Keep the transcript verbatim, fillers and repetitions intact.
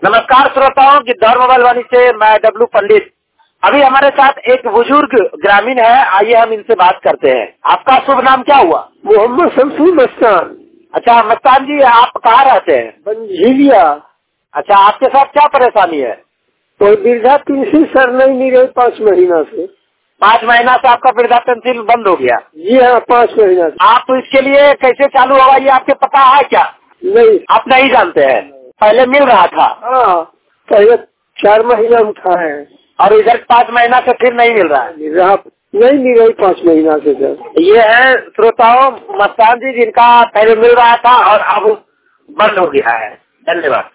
नमस्कार श्रोताओं, गिद्धौर मोबाइल वाणी से मैं डब्लू पंडित। अभी हमारे साथ एक बुजुर्ग ग्रामीण है, आइए हम इनसे बात करते हैं। आपका शुभ नाम क्या हुआ? मोहम्मद शमसूर मस्तान। अच्छा मस्तान जी, आप कहाँ रहते हैं? बंझिलिया। अच्छा, आपके साथ क्या परेशानी है? तो वृद्धा पेंशन सर नहीं मिल रही पाँच महीना से। पाँच महीना से आपका वृद्धा पेंशन बंद हो गया? जी हाँ, पाँच महीना से। आप इसके लिए कैसे चालू होगा ये आपके पता है क्या? नहीं, आप नहीं जानते हैं। पहले मिल रहा था? हाँ, पहले चार महीना उठा है और इधर पाँच महीना से फिर नहीं मिल रहा है? मिल रहा नहीं मिल रही पाँच महीना से सर। ये है श्रोताओं मस्तान जी, जिनका पहले मिल रहा था और अब बंद हो गया है। धन्यवाद।